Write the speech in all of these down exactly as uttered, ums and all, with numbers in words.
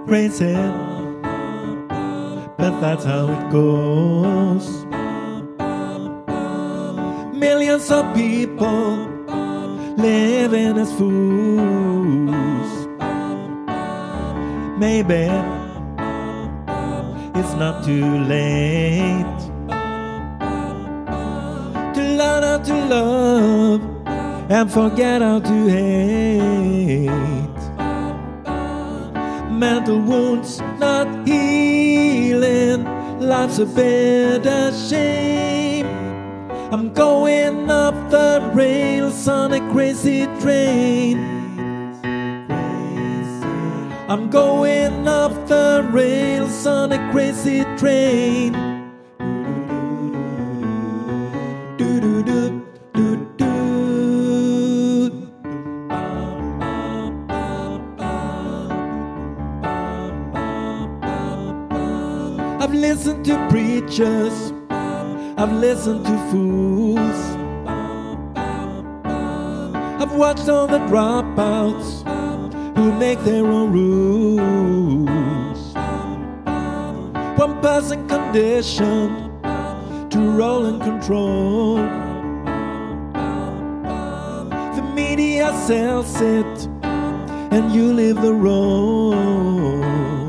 crazy, but that's how it goes. Millions of people living as fools. Maybe it's not too late to learn how to love and forget how to hate. Mental wounds not healing, life's a bitter shame. I'm going off the rails on a crazy train. I'm going off the rails on a crazy train. I've listened to preachers, I've listened to fools, I've watched all the dropouts who make their own rules. One person conditioned to roll and control. The media sells it and you live the role.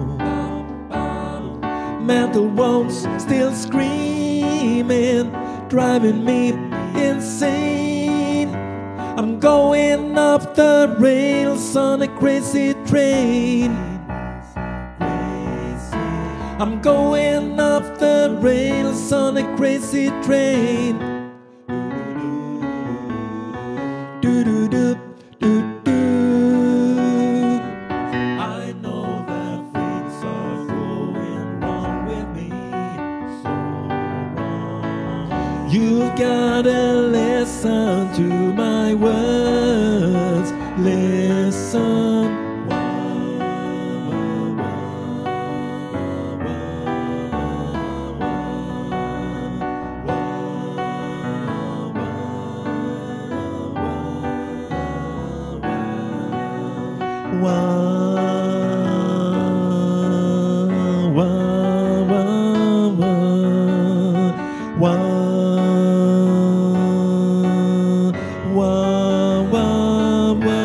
Mental wounds still screaming, driving me insane. I'm going off the rails on a crazy train. I'm going off the rails on a crazy train. Do-do-do, do-do. I know that things are going wrong with me, so wrong. You've gotta listen to my words. Listen. Wah, wah, wah, wah, wah, wah, wah, wah.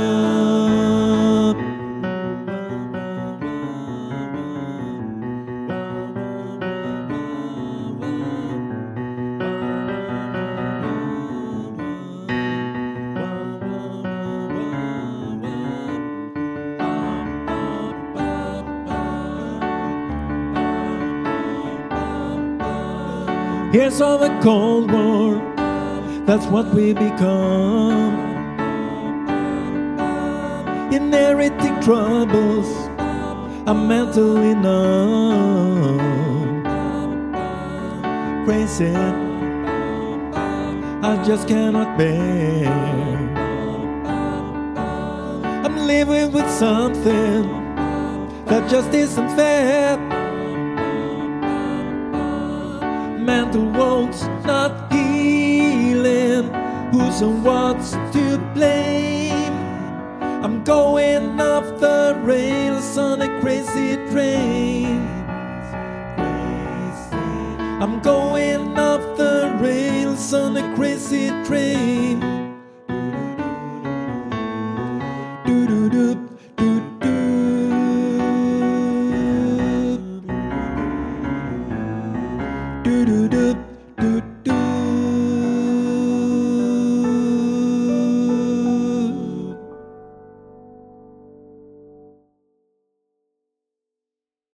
Here's all the Cold War, that's what we become. Inheriting troubles, I'm mentally numb. Crazy, I just cannot bear. I'm living with something that just isn't fair. Mental wounds not healing, who's and what's to blame? I'm going off the rails on a crazy train. I'm going off the rails on a crazy train. Do-do-do.